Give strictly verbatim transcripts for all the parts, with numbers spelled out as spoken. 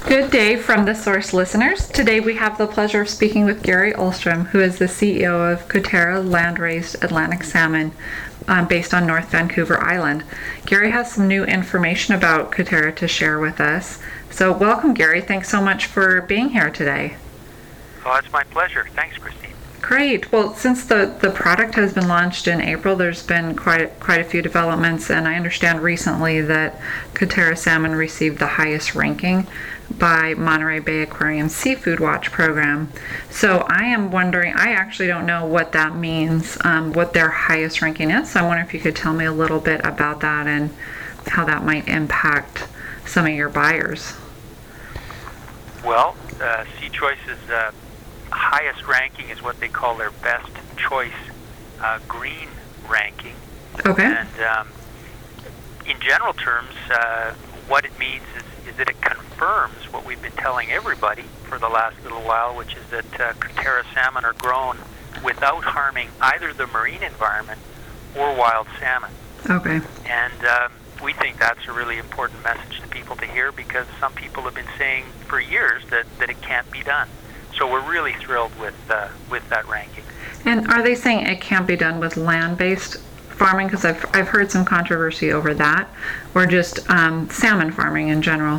Good day from The Source listeners. Today we have the pleasure of speaking with Gary Ullstrom, who is the C E O of Kuterra Land-Raised Atlantic Salmon um, based on North Vancouver Island. Gary has some new information about Kuterra to share with us. So welcome, Gary. Thanks so much for being here today. Oh, it's my pleasure. Thanks, Christine. Great. Well, since the, the product has been launched in April, there's been quite quite a few developments, and I understand recently that Kuterra salmon received the highest ranking by Monterey Bay Aquarium Seafood Watch program. So I am wondering, I actually don't know what that means, um, what their highest ranking is. So I wonder if you could tell me a little bit about that and how that might impact some of your buyers. Well, uh, Sea Choice's uh, highest ranking is what they call their best choice uh, green ranking. Okay. And um, in general terms, uh, what it means is, is that it confirms what we've been telling everybody for the last little while, which is that uh, Kuterra salmon are grown without harming either the marine environment or wild salmon. Okay. And um, we think that's a really important message to people to hear, because some people have been saying for years that, that it can't be done. So we're really thrilled with uh, with that ranking. And are they saying it can't be done with land-based farming? Because I've, I've heard some controversy over that, or just um, salmon farming in general.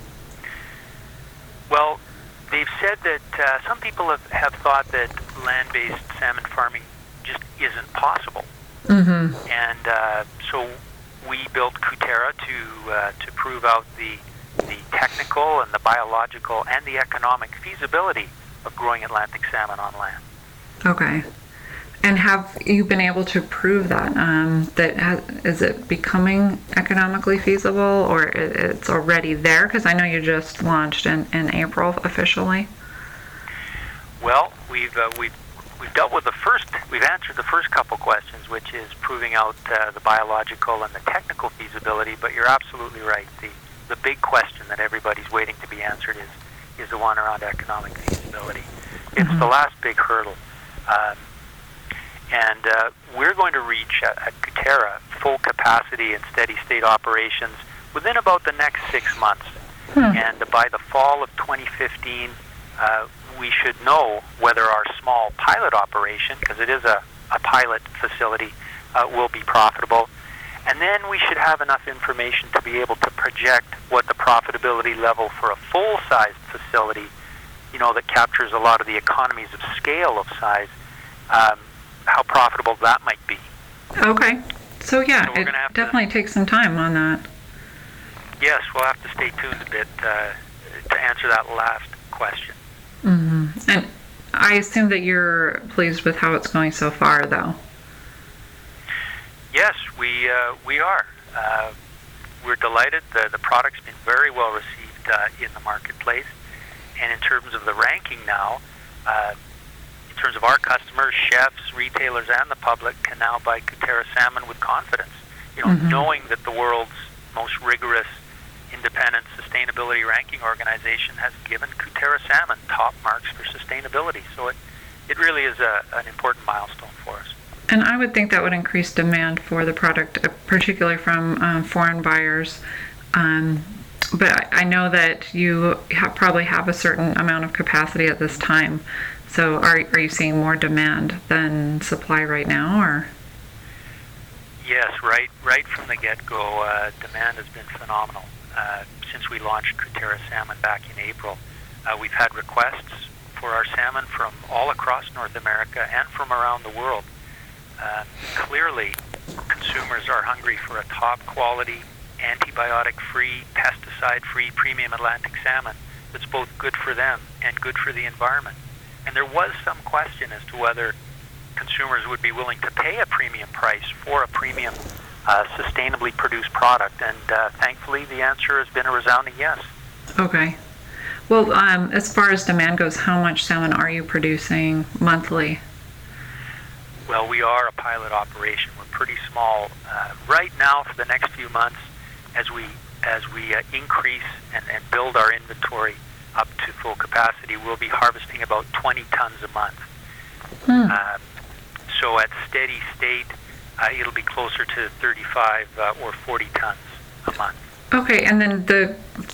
Well, they've said that uh, some people have, have thought that land-based salmon farming just isn't possible. Mm-hmm. And uh, so we built Kuterra to uh, to prove out the the technical and the biological and the economic feasibility of growing Atlantic salmon on land. Okay. And have you been able to prove that? Um, that has, is it becoming economically feasible, or it, it's already there? Because I know you just launched in, in April officially. Well, we've uh, we've we've dealt with the first. We've answered the first couple questions, which is proving out uh, the biological and the technical feasibility. But you're absolutely right. The the big question that everybody's waiting to be answered is is the one around economic feasibility. It's Mm-hmm. the last big hurdle. Um, And uh, we're going to reach at, at Kuterra full capacity and steady state operations within about the next six months. Hmm. And by the fall of twenty fifteen, uh, we should know whether our small pilot operation, because it is a, a pilot facility, uh, will be profitable. And then we should have enough information to be able to project what the profitability level for a full-sized facility, you know, that captures a lot of the economies of scale of size, um, how profitable that might be. Okay. So yeah, So we're it gonna have to- definitely takes some time on that. Yes, we'll have to stay tuned a bit uh, to answer that last question. Mm-hmm. And I assume that you're pleased with how it's going so far, though. Yes, we uh, we are. Uh, we're delighted. The, the product's been very well received uh, in the marketplace. And in terms of the ranking now, uh, in terms of our customers, chefs, retailers, and the public can now buy Kuterra salmon with confidence. You know, Mm-hmm. knowing that the world's most rigorous independent sustainability ranking organization has given Kuterra salmon top marks for sustainability. So it, it really is a, an important milestone for us. And I would think that would increase demand for the product, uh, particularly from um, foreign buyers. Um, but I, I know that you ha- probably have a certain amount of capacity at this time. So are are you seeing more demand than supply right now, or? Yes, right right from the get-go, uh, demand has been phenomenal. Uh, since we launched Kuterra salmon back in April, uh, we've had requests for our salmon from all across North America and from around the world. Uh, clearly, consumers are hungry for a top-quality, antibiotic-free, pesticide-free premium Atlantic salmon that's both good for them and good for the environment. And there was some question as to whether consumers would be willing to pay a premium price for a premium, uh, sustainably produced product. And uh, thankfully, the answer has been a resounding yes. Okay. Well, um, as far as demand goes, how much salmon are you producing monthly? Well, we are a pilot operation. We're pretty small. Uh, right now, for the next few months, as we as we uh, increase and, and build our inventory up to full capacity, we'll be harvesting about twenty tons a month. Hmm. Uh, so at steady state, uh, it'll be closer to thirty-five uh, or forty tons a month. Okay, and then the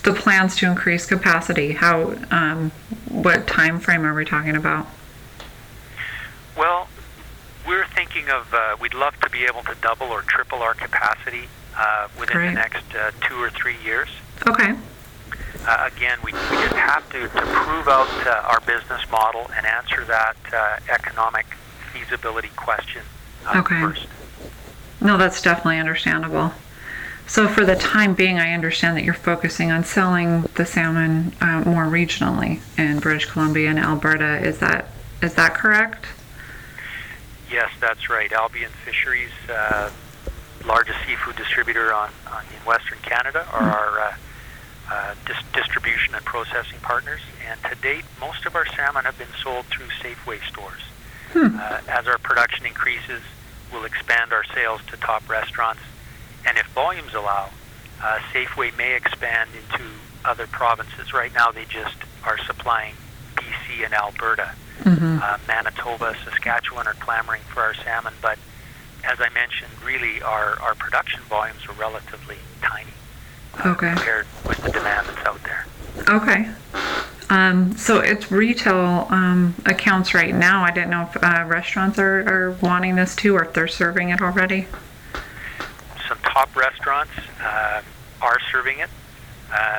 the plans to increase capacity, how, um, what time frame are we talking about? Well, we're thinking of, uh, we'd love to be able to double or triple our capacity uh, within Great. the next uh, two or three years. Okay. Uh, again, we, we just have to, to prove out uh, our business model and answer that uh, economic feasibility question uh, Okay. first. No, that's definitely understandable. So for the time being, I understand that you're focusing on selling the salmon uh, more regionally in British Columbia and Alberta. Is that is that correct? Yes, that's right. Albion Fisheries, uh, largest seafood distributor on, on in Western Canada, are Mm. our uh, uh, dis- distribution and processing partners. And to date, most of our salmon have been sold through Safeway stores. Hmm. Uh, as our production increases, we'll expand our sales to top restaurants. And if volumes allow, uh, Safeway may expand into other provinces. Right now, they just are supplying B C and Alberta. Mm-hmm. Uh, Manitoba, Saskatchewan are clamoring for our salmon, but as I mentioned, really our, our production volumes are relatively tiny uh, Okay. compared with the demand that's out there. Okay. Um, so it's retail um, accounts right now. I didn't know if uh, restaurants are, are wanting this too, or if they're serving it already. Some top restaurants uh, are serving it. Uh,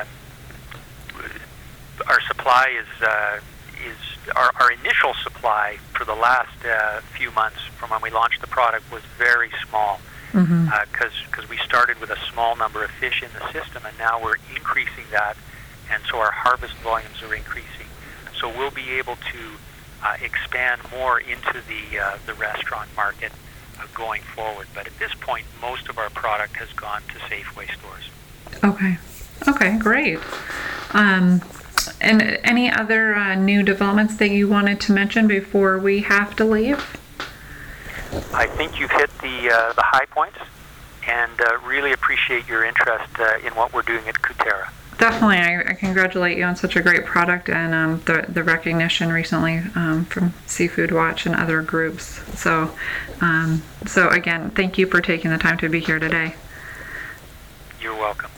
our supply is uh, is our, our initial supply for the last uh, few months from when we launched the product was very small because Mm-hmm. uh, because we started with a small number of fish in the system, and now we're increasing that, and so our harvest volumes are increasing. So we'll be able to uh, expand more into the uh, the restaurant market uh, going forward. But at this point, most of our product has gone to Safeway stores. Okay. Okay, great. Um, and any other uh, new developments that you wanted to mention before we have to leave? I think you've hit the uh, the high points, and uh, really appreciate your interest uh, in what we're doing at Kuterra. Definitely, I, I congratulate you on such a great product and um, the the recognition recently um, from Seafood Watch and other groups. So, um, so again, thank you for taking the time to be here today. You're welcome.